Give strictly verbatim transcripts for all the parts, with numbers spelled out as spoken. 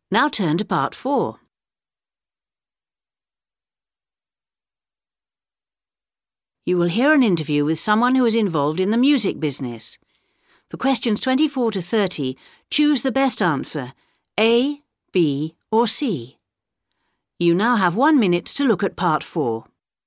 Now turn to part four. You will hear an interview with someone who is involved in the music business. For questions twenty-four to thirty, choose the best answer, A, B or C. You now have one minute to look at part four.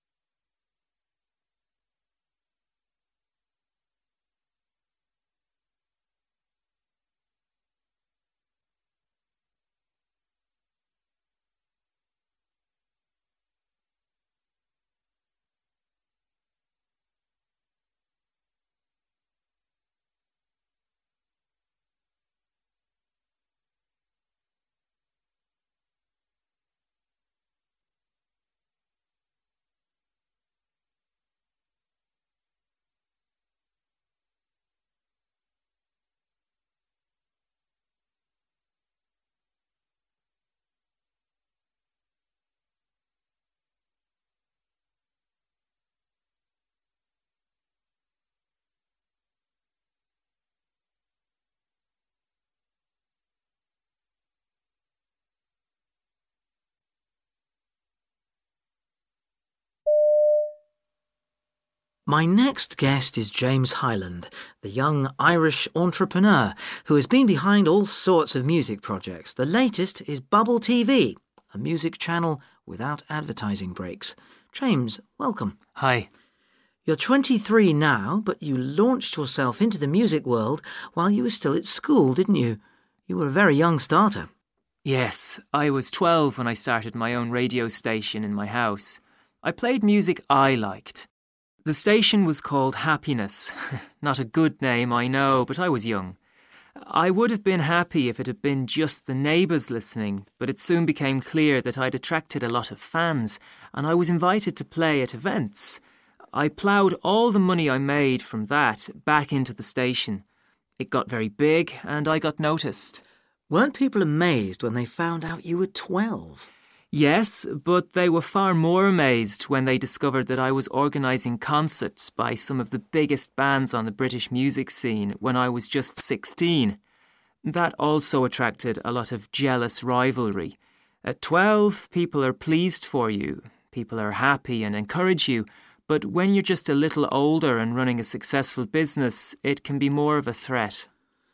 My next guest is James Hyland, the young Irish entrepreneur who has been behind all sorts of music projects. The latest is Bubble T V, a music channel without advertising breaks. James, welcome. Hi. You're twenty-three now, but you launched yourself into the music world while you were still at school, didn't you? You were a very young starter. Yes, I was twelve when I started my own radio station in my house. I played music I liked. The station was called Happiness. Not a good name, I know, but I was young. I would have been happy if it had been just the neighbours listening, but it soon became clear that I'd attracted a lot of fans, and I was invited to play at events. I ploughed all the money I made from that back into the station. It got very big, and I got noticed. Weren't people amazed when they found out you were twelve? Yes, but they were far more amazed when they discovered that I was organising concerts by some of the biggest bands on the British music scene when I was just sixteen. That also attracted a lot of jealous rivalry. At twelve, people are pleased for you, people are happy and encourage you, but when you're just a little older and running a successful business, it can be more of a threat.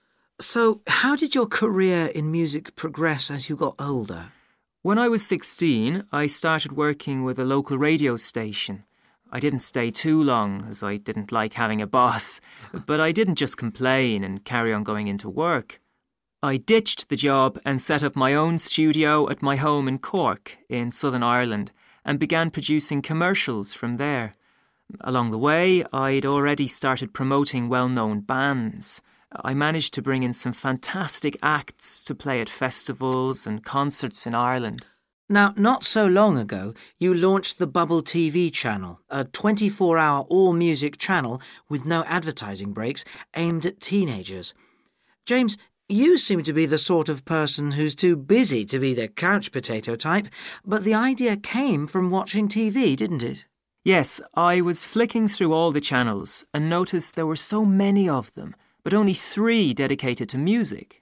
So, how did your career in music progress as you got older? When I was sixteen, I started working with a local radio station. I didn't stay too long, as I didn't like having a boss, but I didn't just complain and carry on going into work. I ditched the job and set up my own studio at my home in Cork, in Southern Ireland, and began producing commercials from there. Along the way, I'd already started promoting well-known bands. I managed to bring in some fantastic acts to play at festivals and concerts in Ireland. Now, not so long ago, you launched the Bubble T V channel, a twenty-four hour all-music channel with no advertising breaks aimed at teenagers. James, you seem to be the sort of person who's too busy to be the couch potato type, but the idea came from watching T V, didn't it? Yes, I was flicking through all the channels and noticed there were so many of them, but only three dedicated to music.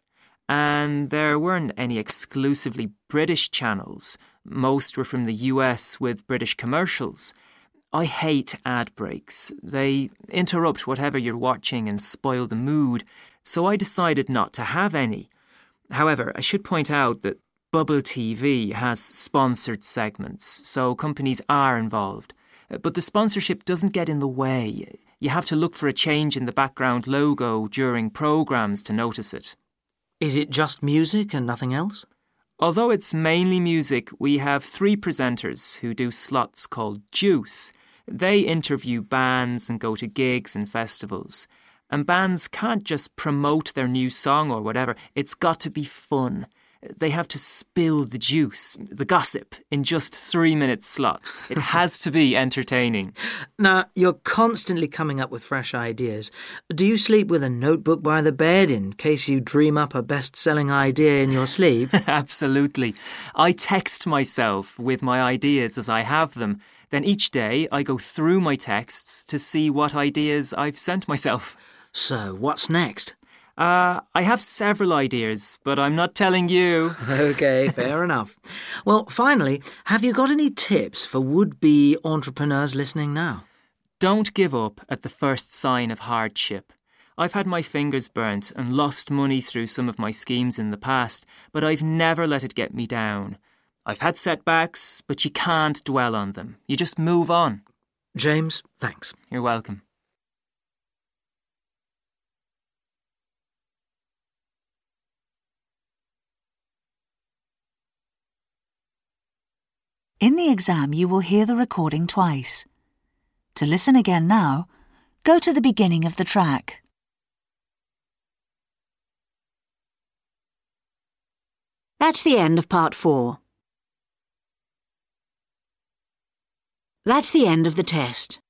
And there weren't any exclusively British channels. Most were from the U S with British commercials. I hate ad breaks. They interrupt whatever you're watching and spoil the mood, so I decided not to have any. However, I should point out that Bubble T V has sponsored segments, so companies are involved. But the sponsorship doesn't get in the way. You have to look for a change in the background logo during programmes to notice it. Is it just music and nothing else? Although it's mainly music, we have three presenters who do slots called Juice. They interview bands and go to gigs and festivals. And bands can't just promote their new song or whatever. It's got to be fun. They have to spill the juice, the gossip, in just three-minute slots. It has to be entertaining. Now, you're constantly coming up with fresh ideas. Do you sleep with a notebook by the bed in case you dream up a best-selling idea in your sleep? Absolutely. I text myself with my ideas as I have them. Then each day I go through my texts to see what ideas I've sent myself. So, what's next? Uh, I have several ideas, but I'm not telling you. OK, fair enough. Well, finally, have you got any tips for would-be entrepreneurs listening now? Don't give up at the first sign of hardship. I've had my fingers burnt and lost money through some of my schemes in the past, but I've never let it get me down. I've had setbacks, but you can't dwell on them. You just move on. James, thanks. You're welcome. In the exam, you will hear the recording twice. To listen again now, go to the beginning of the track. That's the end of part four. That's the end of the test.